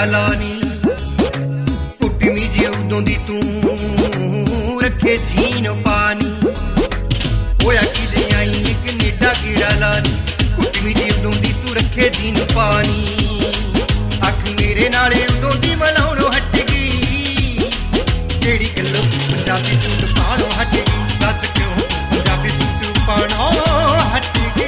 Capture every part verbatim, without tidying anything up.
लानी कुटमी जी उदों दी तू रखे जीन पानी होया कि दे आई कनेडा कीड़ा लानी कुटमी जी उदों दी तू रखे जीन पानी अख मेरे नाले उदों दी मलाउणों हट गई जेड़ी गल्लों पंजाबी सूट पाणों हट गई दस क्यों पंजाबी सूट पाणों हट गई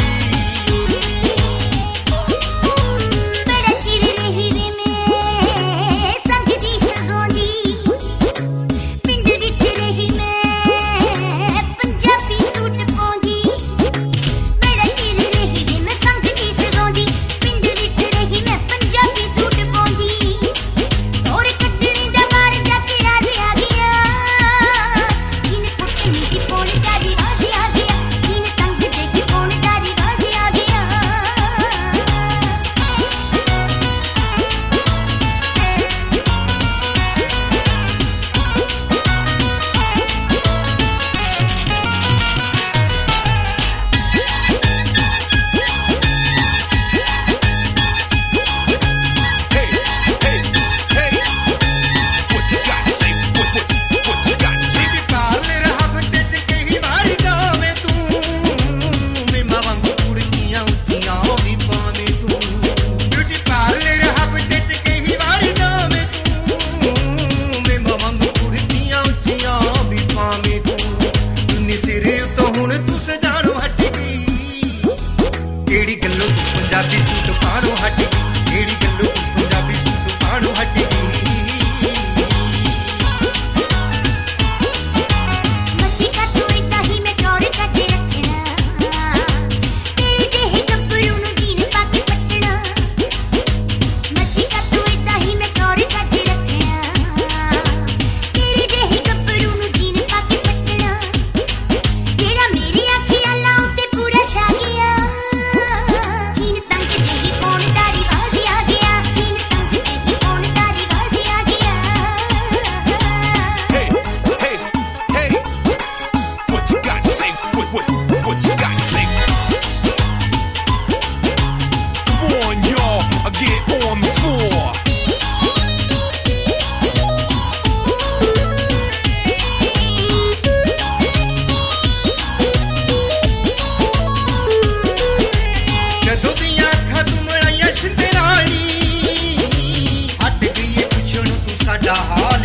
पंजाबी सूट पाणों हट गई जेड़ी गल्लों पंजाबी सूट पाणों हट गई मच्छी का तू इतना ही मैं टोरे कटे रखना तेरे जेहे गब्बरू नू जीन पाके पटना मच्छी का तू इतना ही मैं टोरे कटे रखना तेरे जेहे गब्बरू नू जीन पाके पटना जेड़ा मेरी आखी अल्लाह उते पूरा छा गया हाल